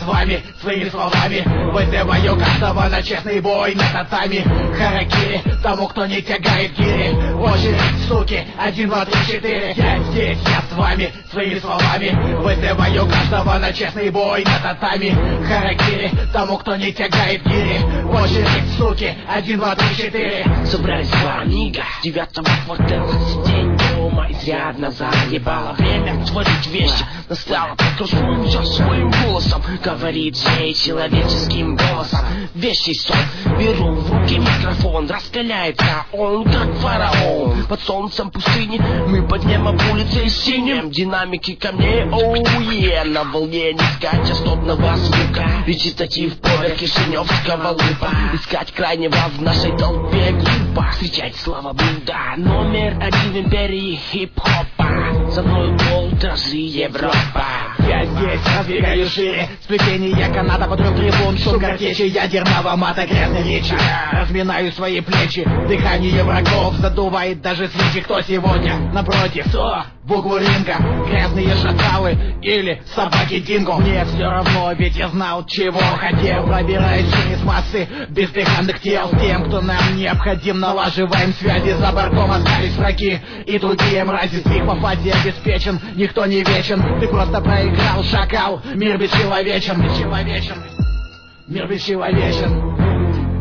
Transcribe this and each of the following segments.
вами своими словами вызываю каждого на честный бой на татами. Харакири тому, кто не тягает гири. Очередь, суки, 1, 2, 3, 4. Я здесь, я с вами своими словами вызываю каждого на честный бой на татами. Харакири тому, кто не тягает гири. Очередь, суки, 1, 2, 3, 4. Собрались два нига, 9-го квартала, сидеть дома изрядно заебало. Время творить вещи, настало, покажу все своим голосом. Говорит же человеческим голосом вещий сон. Беру в руки микрофон, раскаляется он как фараон. Под солнцем пустыни мы под небом улицей синим. Динамики камней, оуе, на волне низкая частотного звука. Речитатив поверх кишиневского лупа. Искать крайнего в нашей толпе группа. Встречать слава блюда, номер 1 в империи хип-хопа. За мной гол, дрожи Европа. Я здесь раздвигаю шире сплетение каната по 3 трибун. Шум картечи ядерного мата, грязной речи. Разминаю свои плечи, дыхание врагов задувает даже свечи. Кто сегодня напротив? Кто? В углу ринга грязные шакалы или собаки динго. Мне все равно, ведь я знал, чего хотел. Пробираясь через массы бездыханных тел. Тем, кто нам необходим, налаживаем связи. За бортом остались враги и другие мрази. С их по фазе обеспечен, никто не вечен. Ты просто проиграл, шакал. Мир бесчеловечен, бесчеловечен. Мир бесчеловечен.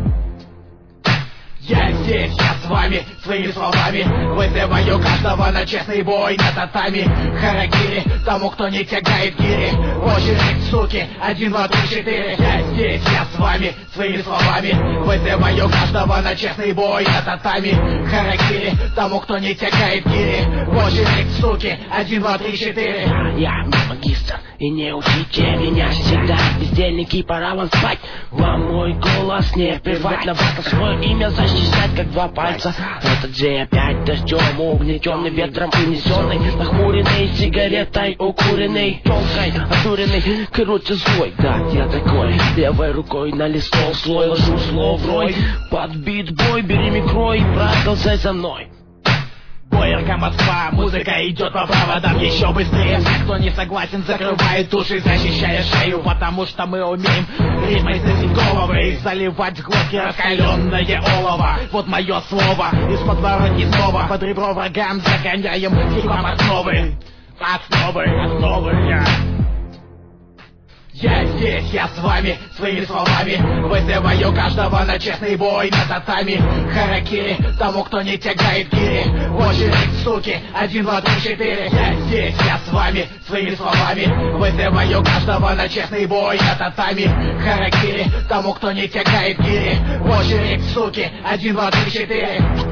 Я здесь, я с вами, своими словами вызываю каждого на честный бой на татами. Харакири тому, кто не тягает гири. Очередь, суки, 1, 2, 3, 4. Я здесь, я с вами, своими словами вызываю каждого на честный бой на татами. Харакири тому, кто не тягает гири. Очередь, суки, 1, 2, 3, 4. Я не магистр и не учите меня всегда. Бездельники, пора вам спать. Вам мой голос не прервать. На вас свое имя защищать, как 2 пальца. Этот же опять дождем, угнетенный ветром унесенный, нахмуренный сигаретой, укуренный, толкой, одуренный, короче злой. Да, я такой, левой рукой на листол слой ложу слов рой. Под бит бой, бери микро и продолжай за мной. БРК Москва, музыка идет по проводам еще быстрее. Все, кто не согласен, закрывает уши, защищая шею. Потому что мы умеем ритмой сносить головы и заливать в глотки раскаленное олово. Вот мое слово, из подворотни снова под ребро врагам загоняем хип-хоп основы. Основы, я. Я здесь, я с вами, своими словами вызываю каждого на честный бой на татами. Харакири тому, кто не тягает гири. Очередь, суки, 1, 2, 3, 4. Я здесь, я с вами, своими словами вызываю каждого на честный бой на татами. Харакири тому, кто не тягает гири. Очередь, суки, 1, 2, 3, 4.